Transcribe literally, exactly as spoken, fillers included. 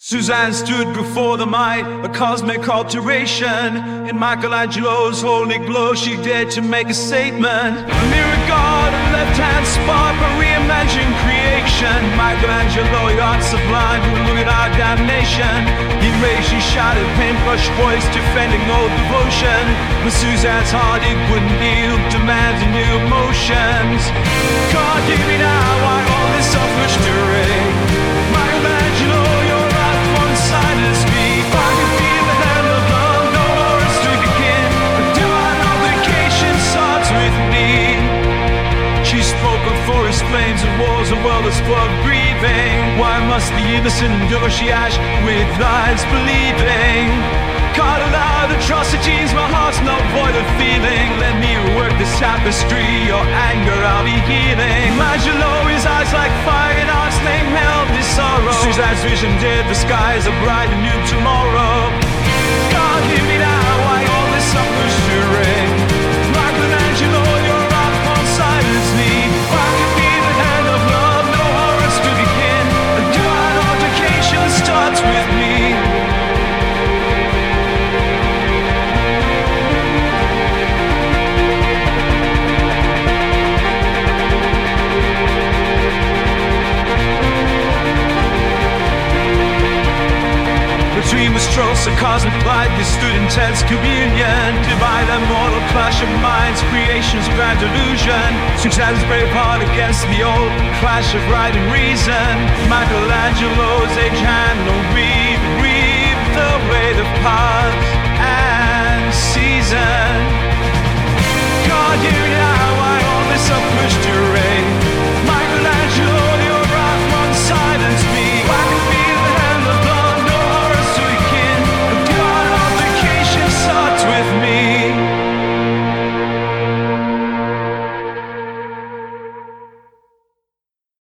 Suzanne stood before the might, a cosmic alteration. In Michelangelo's holy glow, she dared to make a statement. A mirror god, a left-hand spark, a reimagined creation. Michelangelo, your art sublime, look at our damnation. In rage, she shouted, paintbrush voice, defending old devotion. But Suzanne's heart, it wouldn't yield, demanding new emotions. God, give me now, why all this selfish terrain? Michelangelo, your art one silence me. I can feel the hand of love, no words to begin. A divine obligation starts with me. She spoke of forest flames and wars, a world that's full of grieving. Why must the innocent endure? She asked with eyes believing. God allowed atrocities, my heart's not void of feeling. Let me work this tapestry, your anger I'll be healing. Michelangelo, his eyes like fire, and heart's name held his sorrow. Suzanne's vision did, the skies are bright and new tomorrow. God, hear me now, why all this suffers to reign? Michelangelo, your art won't silence me. I can feel the hand of love, no horrors to begin. A divine altercation starts with me. Between the strokes of cosmic light, they stood in tense communion. Divide and mortal clash of minds, creation's grand illusion. Suzanne's brave heart against the old clash of right and reason. Michelangelo's age hand, no reap, reap the weight of power.